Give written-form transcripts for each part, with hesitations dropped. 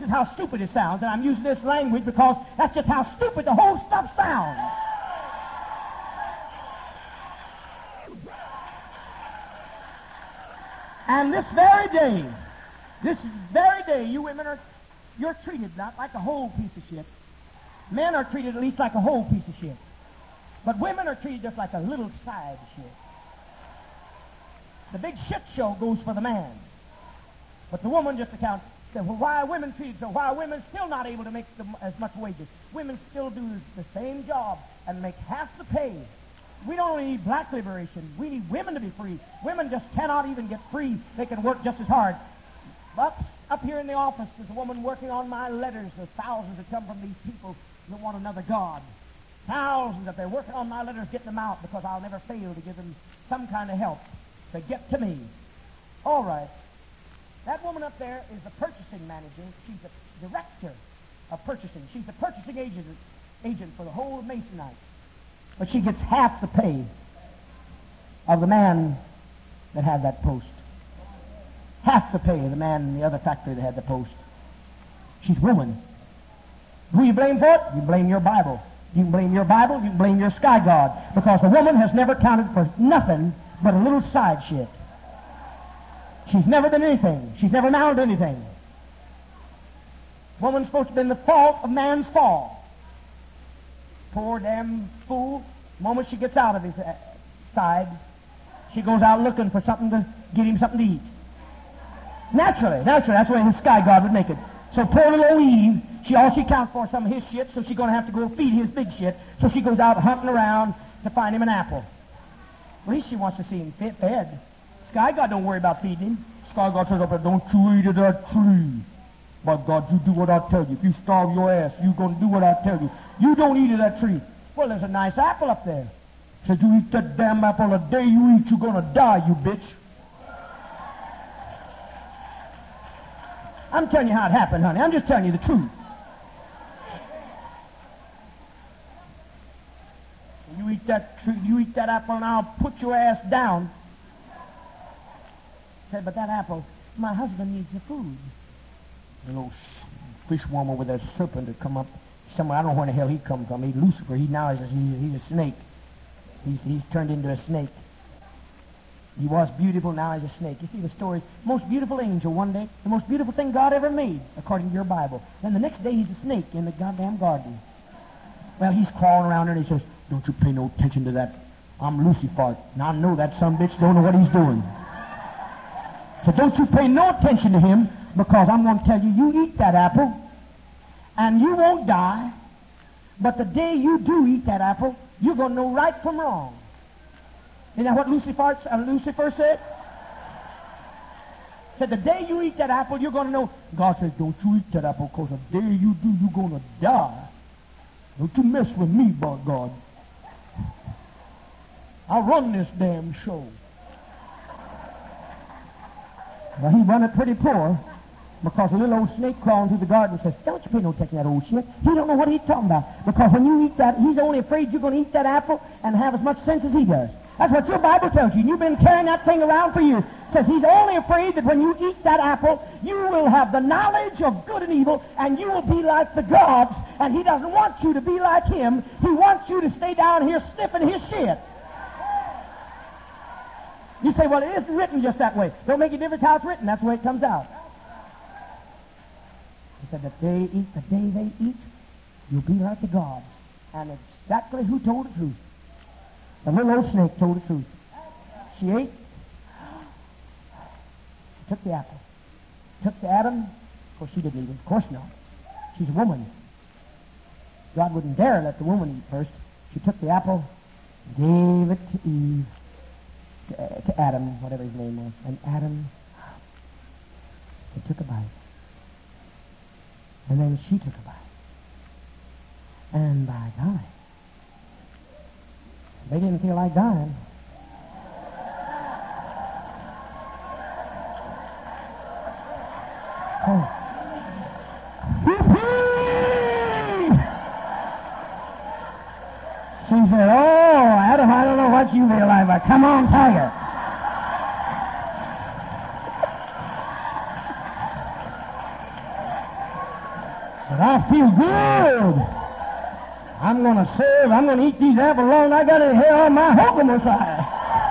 is how stupid it sounds, and I'm using this language because that's just how stupid the whole stuff sounds. And this very day, you women you're treated not like a whole piece of shit. Men are treated at least like a whole piece of shit. But women are treated just like a little side shit. The big shit show goes for the man. But the woman just accounts, says, well, why are women treated so? Why are women still not able to make as much wages? Women still do the same job and make half the pay. We don't only need black liberation. We need women to be free. Women just cannot even get free. They can work just as hard. Up here in the office, there's a woman working on my letters. There's thousands that come from these people that want another God. Thousands that they're working on my letters, getting them out because I'll never fail to give them some kind of help to get to me. All right. That woman up there is the purchasing manager. She's the director of purchasing. She's the purchasing agent for the whole of Masonite. But she gets half the pay of the man that had that post. Half the pay of the man in the other factory that had the post. She's woman. Who you blame for it? You blame your Bible. You can blame your Bible, you can blame your sky god. Because the woman has never counted for nothing but a little side shit. She's never been anything. She's never amounted to anything. Woman's supposed to have been the fault of man's fall. Poor damn fool. The moment she gets out of his side, she goes out looking for something to get him something to eat. Naturally, that's the way his sky god would make it. So poor little old Eve, all she counts for some of his shit, so she's going to have to go feed his big shit. So she goes out hunting around to find him an apple. At least she wants to see him fed. Sky God don't worry about feeding him. Sky God says up there, don't you eat of that tree. By God, you do what I tell you. If you starve your ass, you're going to do what I tell you. You don't eat of that tree. Well, there's a nice apple up there. Said, you eat that damn apple, the day you eat, you're going to die, you bitch. I'm telling you how it happened, honey. I'm just telling you the truth. You eat that tree, you eat that apple, and I'll put your ass down. Said, but that apple, my husband needs the food. The little fishworm with that serpent that come up somewhere. I don't know where the hell he come from. He's Lucifer. He's a snake. He's turned into a snake. He was beautiful, now he's a snake. You see the stories. Most beautiful angel one day, the most beautiful thing God ever made, according to your Bible. Then the next day he's a snake in the goddamn garden. Well, he's crawling around there and he says, don't you pay no attention to that. I'm Lucifer. Now I know that son bitch don't know what he's doing. So don't you pay no attention to him, because I'm going to tell you, you eat that apple, and you won't die. But the day you do eat that apple, you're going to know right from wrong. Isn't that what Lucifer said? Said the day you eat that apple, you're going to know. God says, don't you eat that apple, because the day you do, you're going to die. Don't you mess with me, by God. I run this damn show. Well, he run it pretty poor, because a little old snake crawling through the garden says, don't you pay no attention to that old shit. He don't know what he's talking about. Because when you eat that, he's only afraid you're going to eat that apple and have as much sense as he does. That's what your Bible tells you. And you've been carrying that thing around for years. It says he's only afraid that when you eat that apple, you will have the knowledge of good and evil, and you will be like the gods. And he doesn't want you to be like him. He wants you to stay down here sniffing his shit. You say, well, it isn't written just that way. Don't make a difference how it's written. That's the way it comes out. He said, the day they eat, you'll be like the gods. And exactly who told the truth? The little old snake told the truth. She ate. She took the apple. Took to Adam. Of course, she didn't eat it. Of course not. She's a woman. God wouldn't dare let the woman eat first. She took the apple, gave it to Eve. To Adam, whatever his name was. And Adam, he took a bite. And then she took a bite. And by golly, they didn't feel like dying. Oh. She said, oh, Adam, I don't know what you feel like, but come on, Tiger. But I feel good. I'm going to serve. I'm going to eat these apples long as I got any hair on my hook on the side.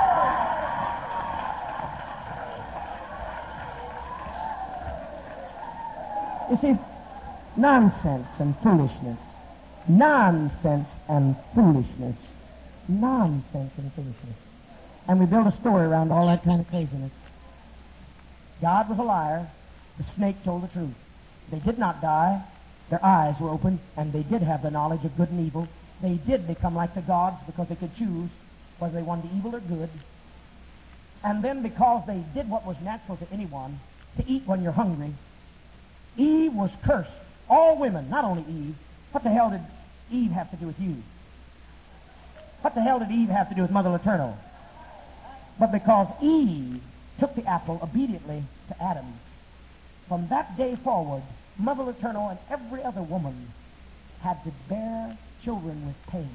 You see, nonsense and foolishness. Nonsense and foolishness. Nonsense and foolishness. And we build a story around all that kind of craziness. God was a liar. The snake told the truth. They did not die. Their eyes were open, and they did have the knowledge of good and evil. They did become like the gods because they could choose whether they wanted evil or good. And then because they did what was natural to anyone, to eat when you're hungry, Eve was cursed. All women, not only Eve. What the hell did Eve have to do with you? What the hell did Eve have to do with Mother Eternal? But because Eve took the apple obediently to Adam, from that day forward, Mother Eternal and every other woman had to bear children with pain.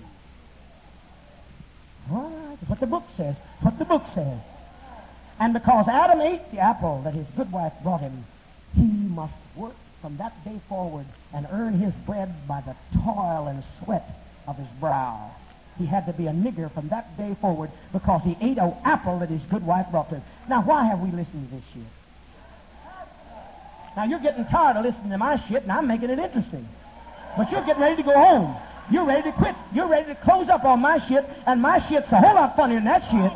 All right, that's what the book says. What the book says. And because Adam ate the apple that his good wife brought him, he must work from that day forward and earn his bread by the toil and sweat of his brow. He had to be a nigger from that day forward because he ate an apple that his good wife brought to him. Now, why have we listened to this shit? Now, you're getting tired of listening to my shit, and I'm making it interesting. But you're getting ready to go home. You're ready to quit. You're ready to close up on my shit, and my shit's a whole lot funnier than that shit.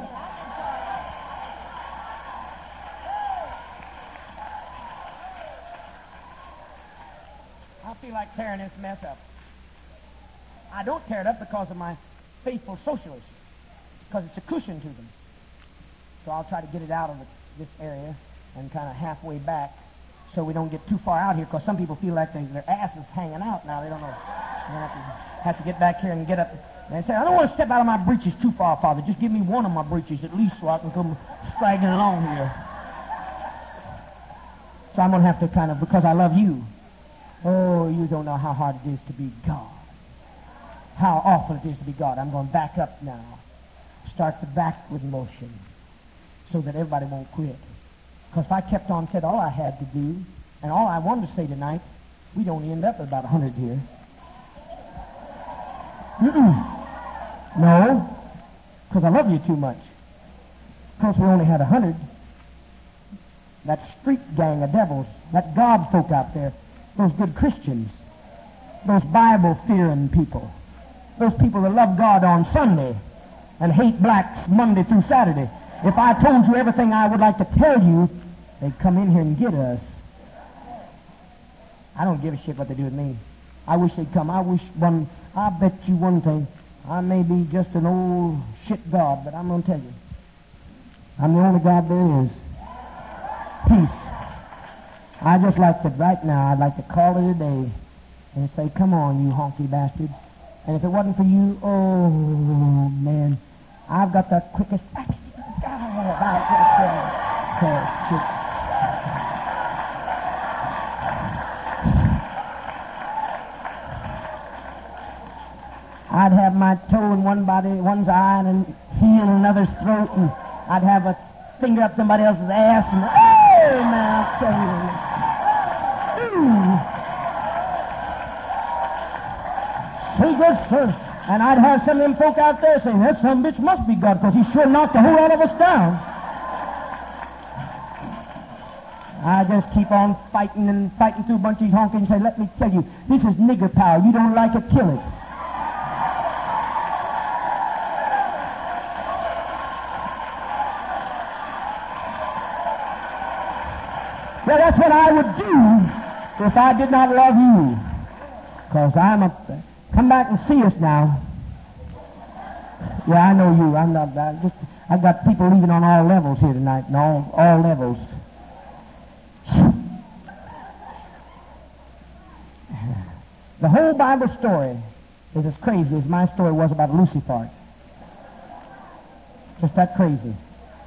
I feel like tearing this mess up. I don't tear it up because of my faithful socialists, because it's a cushion to them. So I'll try to get it out of this area and kind of halfway back so we don't get too far out here, because some people feel like their ass is hanging out now. They don't know. They have to get back here and get up. And they say, I don't want to step out of my breeches too far, Father. Just give me one of my breeches at least so I can come straggling along here. So I'm going to have to kind of, because I love you. Oh, you don't know how hard it is to be God. How awful it is to be God. I'm going to back up now. Start the backward motion so that everybody won't quit. Because if I kept on said all I had to do and all I wanted to say tonight, we'd only end up at about 100 here. No, because I love you too much. Because we only had 100. That street gang of devils, that God folk out there, those good Christians, those Bible-fearing people, those people that love God on Sunday and hate blacks Monday through Saturday. If I told you everything I would like to tell you, they'd come in here and get us. I don't give a shit what they do with me. I wish they'd come. I bet you one thing. I may be just an old shit God, but I'm going to tell you. I'm the only God there is. Peace. I just like to, right now, I'd like to call it a day and say, come on, you honky bastards. And if it wasn't for you, oh, man, I've got the quickest... I'd have my toe in one's eye and heel in another's throat, and I'd have a finger up somebody else's ass, and oh, man, I'll tell you. Say good, sir. And I'd have some of them folk out there saying, that son bitch must be God, because he sure knocked the whole lot of us down. I just keep on fighting and fighting through a bunch of these honkies and say, let me tell you, this is nigger power. You don't like it, kill it. Well, that's what I would do if I did not love you. Because I'm a... Come back and see us now. Yeah, I know you. I've got people leaving on all levels here tonight, and all levels. The whole Bible story is as crazy as my story was about Lucifer. Just that crazy.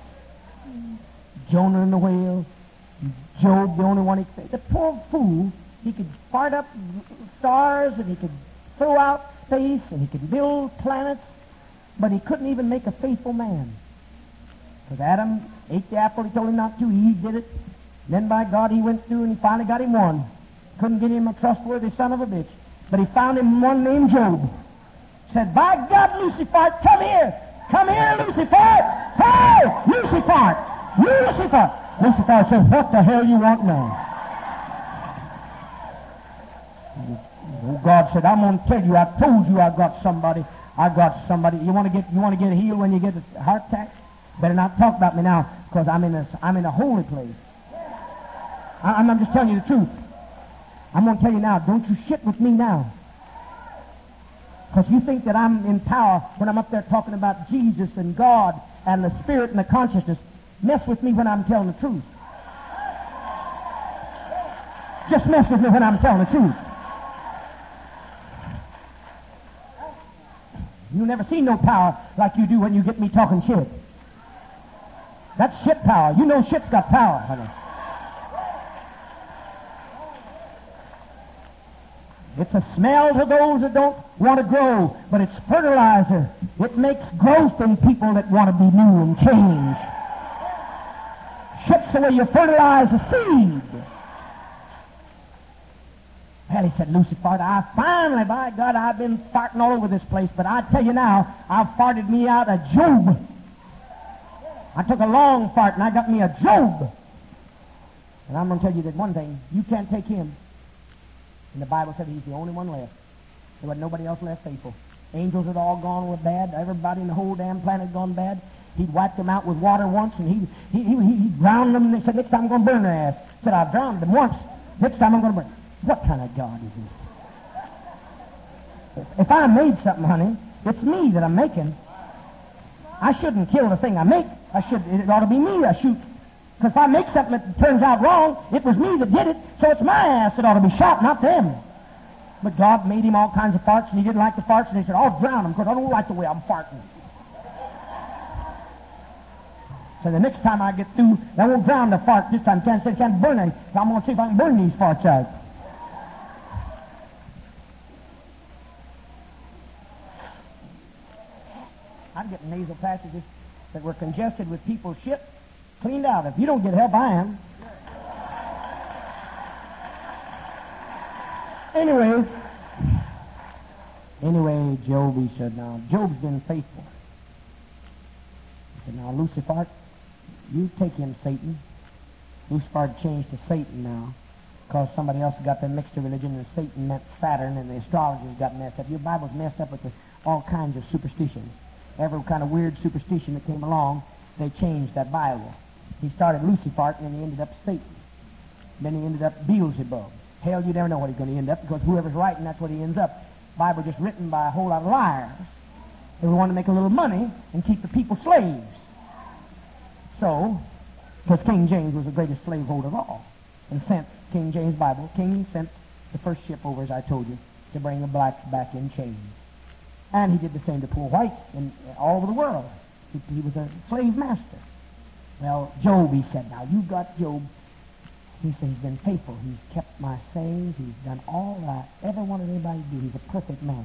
Jonah and the whale, Job, the only one he could... The poor fool, he could fart up stars, and he could throw out space, and he could build planets, but he couldn't even make a faithful man. Because Adam ate the apple he told him not to. Eve did it. Then by God he went through and he finally got him one. Couldn't get him a trustworthy son of a bitch. But he found him one named Job. Said, by God, Lucifer, come here. Come here, Lucifer. Hey, Lucifer. Lucifer. Lucifer said, what the hell you want now? Oh, God said, I'm going to tell you, I told you I got somebody. I got somebody. You want to get healed when you get a heart attack? Better not talk about me now, because I'm in a holy place. I'm just telling you the truth. I'm going to tell you now, don't you shit with me now. Because you think that I'm in power when I'm up there talking about Jesus and God and the Spirit and the consciousness. Mess with me when I'm telling the truth. Just mess with me when I'm telling the truth. You'll never see no power like you do when you get me talking shit. That's shit power. You know shit's got power, honey. It's a smell to those that don't want to grow, but it's fertilizer. It makes growth in people that want to be new and change. Shit's the way you fertilize a seed. Well, he said, Lucifer, I finally, by God, I've been farting all over this place, but I tell you now, I've farted me out a Job. I took a long fart and I got me a Job. And I'm going to tell you that one thing, you can't take him. And the Bible said he's the only one left. There wasn't nobody else left faithful. Angels had all gone with bad. Everybody in the whole damn planet had gone bad. He'd wiped them out with water once, and he drowned them, and they said, next time I'm going to burn their ass. He said, I've drowned them once. Next time I'm going to burn. What kind of God is this? If I made something, honey, it's me that I'm making. I shouldn't kill the thing I make. It ought to be me I shoot. Because if I make something that turns out wrong, it was me that did it, so it's my ass that ought to be shot, not them. But God made him all kinds of farts, and he didn't like the farts, and he said, I'll drown him because I don't like the way I'm farting. So the next time I get through, I won't drown the fart this time. Can't burn any. So I'm going to see if I can burn these farts out. I'm getting nasal passages that were congested with people's shit cleaned out. If you don't get help, I am. Anyway, Job, he said, now, Job's been faithful. He said, now, Lucifer, you take him, Satan. Lucifer changed to Satan now, because somebody else got them mixed to religion, and Satan meant Saturn, and the astrologers got messed up. Your Bible's messed up with all kinds of superstitions. Every kind of weird superstition that came along, they changed that Bible. He started Lucifer, and then he ended up Satan. Then he ended up Beelzebub. Hell, you never know what he's going to end up, because whoever's writing, that's what he ends up. Bible just written by a whole lot of liars. They want to make a little money and keep the people slaves. So, because King James was the greatest slaveholder of all, and sent King James Bible, King sent the first ship over, as I told you, to bring the blacks back in chains. And he did the same to poor whites all over the world. He was a slave master. Well, Job, he said, now you got Job. He said he's been faithful. He's kept my sayings. He's done all that I ever wanted anybody to do. He's a perfect man.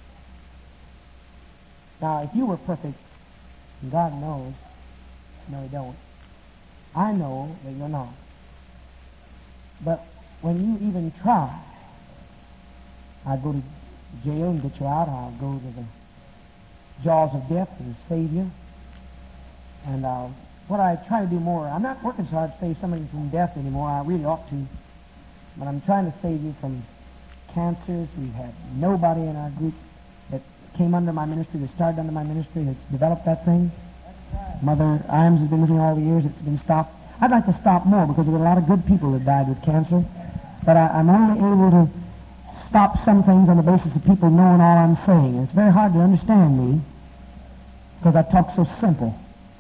Now, if you were perfect, and God knows, no, he don't. I know that you're not. But when you even try, I go to jail and get you out. I'll go to the jaws of death and save you. And what I try to do more, I'm not working so hard to save somebody from death anymore. I really ought to. But I'm trying to save you from cancers. We've had nobody in our group that came under my ministry, that started under my ministry, that's developed that thing. Right. Mother Iams has been with me all the years. It's been stopped. I'd like to stop more because there were a lot of good people that died with cancer. But I'm only able to stop some things on the basis of people knowing all I'm saying. And it's very hard to understand me because I talk so simple.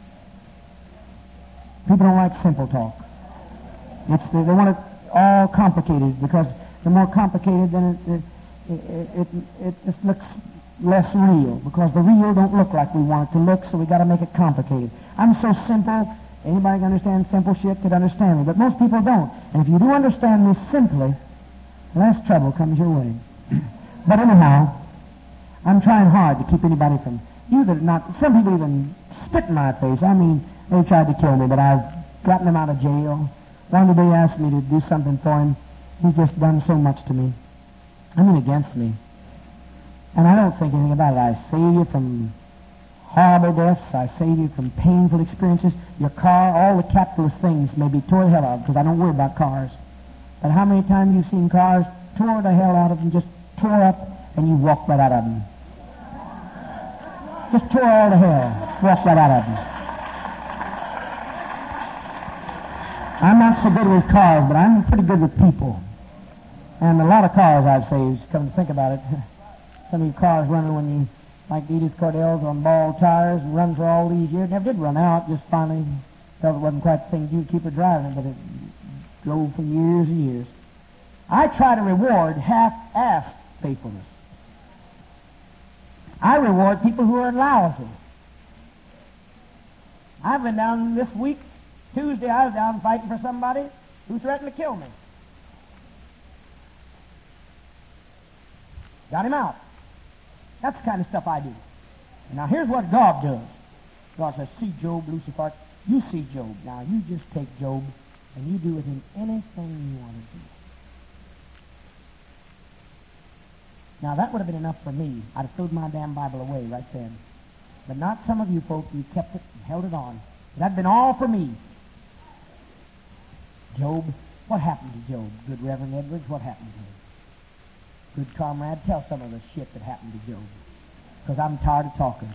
People don't like simple talk. They want it all complicated, because the more complicated, then it just looks less real, because the real don't look like we want it to look, so we got to make it complicated. I'm so simple, anybody can understand simple shit could understand me, but most people don't. And if you do understand me simply, less trouble comes your way. But anyhow, I'm trying hard to keep anybody from, some people even spit in my face. I mean, they tried to kill me, but I've gotten them out of jail. One day they asked me to do something for him, He's just done so much to me. I mean, against me. And I don't think anything about it. I save you from horrible deaths. I save you from painful experiences. Your car, all the capitalist things may be tore the hell out of, because I don't worry about cars. But how many times you've seen cars tore the hell out of them, just tore up, and you walk right out of them? Just tore all the hell, walk right out of them. I'm not so good with cars, but I'm pretty good with people. And a lot of cars I've saved, come to think about it. Some of you cars running when you, like Edith Cordell's on bald tires, and run for all these years. Never did run out, just finally felt it wasn't quite the thing to do to keep her driving, but it drove for years and years. I try to reward half-assed faithfulness. I reward people who are lousy. I've been down this week, Tuesday I was down fighting for somebody who threatened to kill me. Got him out. That's the kind of stuff I do. Now here's what God does. God says, see Job, Lucifer, you see Job. Now you just take Job and you do with him anything you want to do. Now that would have been enough for me. I'd have thrown my damn Bible away right then. But not some of you folks. You kept it and held it on. That'd been all for me. Job, what happened to Job? Good Reverend Edwards, what happened to him? Good comrade, tell some of the shit that happened to Job. Because I'm tired of talking.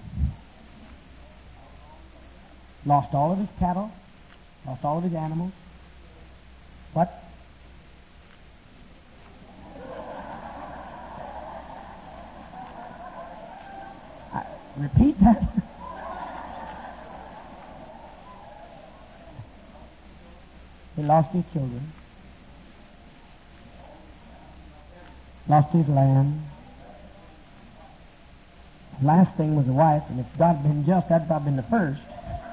Lost all of his cattle. Lost all of his animals. What? Repeat that. He lost his children. Lost his land. The last thing was a wife, and if God had been just, that'd probably been the first.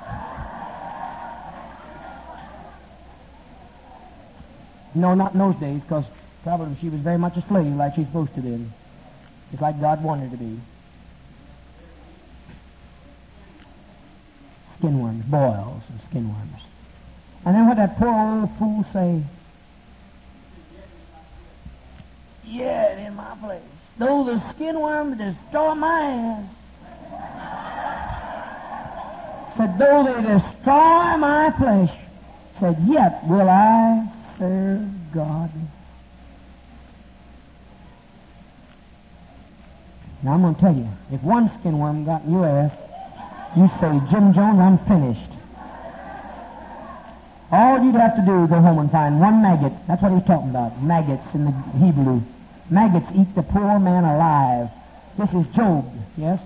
No, not in those days, because probably she was very much a slave like she's supposed to be. Just like God wanted her to be. Skinworms, boils and skinworms. And then what that poor old fool say? Yeah, in my place. Though the skinworms destroy my ass. Said, though they destroy my flesh, said, yet will I serve God. Now I'm going to tell you, if one skinworm got in your ass, you say, Jim Jones, I'm finished. All you'd have to do is go home and find one maggot. That's what he's talking about, maggots in the Hebrew. Maggots eat the poor man alive. This is Job, yes?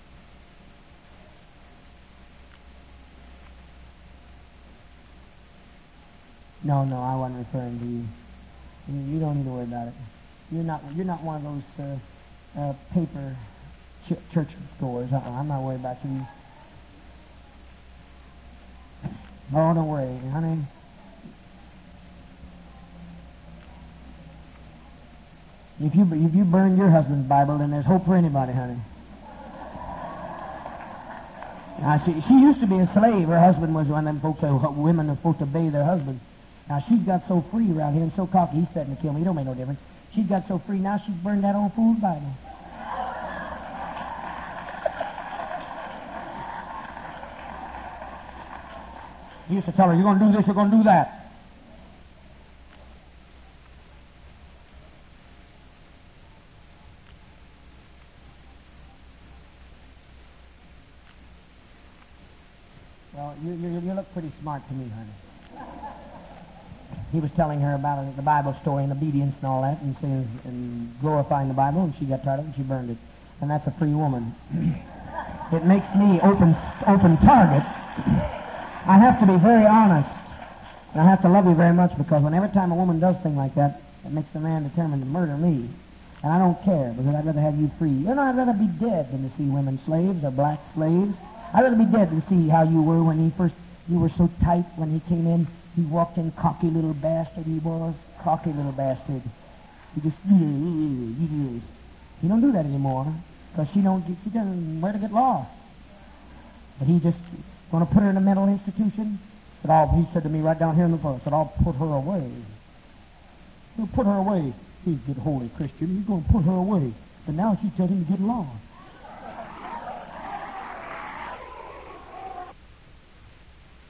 No, I wasn't referring to you. You don't need to worry about it. You're not one of those paper church goers. I'm not worried about you. Oh, don't worry, honey. If you burn your husband's Bible, then there's hope for anybody, honey. Now, she used to be a slave. Her husband was one of them folks that women are supposed to obey their husband. Now, she's got so free around here and so cocky, he's threatening to kill me. It don't make no difference. She's got so free now, she's burned that old fool's Bible. He used to tell her, you're going to do this, you're going to do that. Well, you look pretty smart to me, honey. He was telling her about the Bible story and obedience and all that, and saying and glorifying the Bible, and she got tired of it and she burned it. And that's a free woman. It makes me open target. I have to be very honest, and I have to love you very much, because every time a woman does things like that, it makes the man determined to murder me. And I don't care, because I'd rather have you free. You know, I'd rather be dead than to see women slaves or black slaves. I'd rather be dead than to see how you were when you were so tight when he came in. He walked in, cocky little bastard he was, cocky little bastard. He just, he don't do that anymore, because she doesn't where to get lost. But he just going to put her in a mental institution. He said to me right down here in the phone, said, I'll put her away. He'll put her away. He's a good holy Christian. He's going to put her away. But now she's telling him to get lost.